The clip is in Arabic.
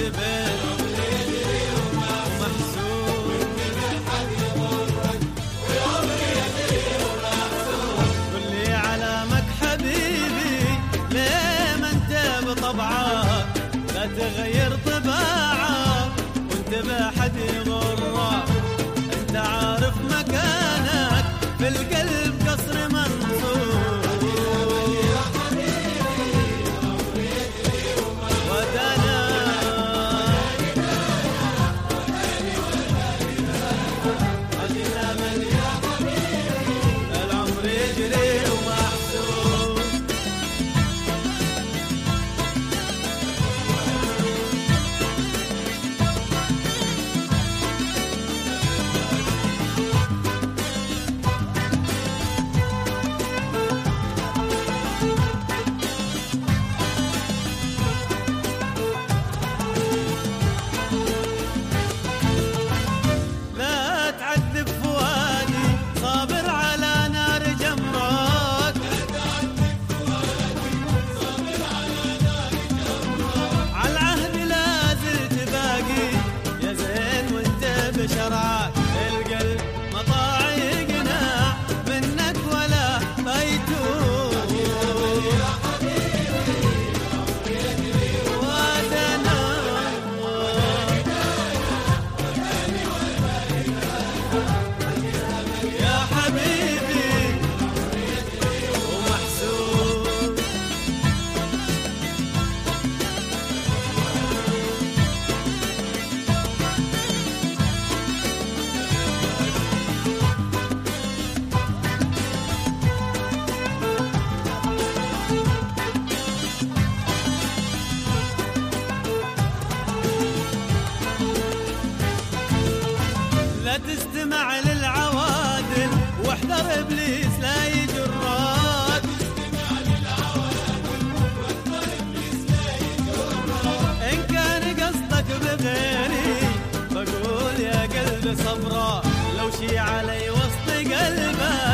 وانتبه ومحسوب قل لي علامك حبيبي ليه ما انت بطبعك لا تغير طباعك وانتبه حد يغرك انت عارف مكانك في القلب قصر منصور شرعك القلب مطاع يقنع منك ولا بيتوب يا حبيبي وادنا يا حبيبي ومحسوب لا تستمع للعوادل واحذر ابليس لا يجرك ان كان قصدك بغيري بقول يا قلبي صبرا لو شي علي وسط قلبك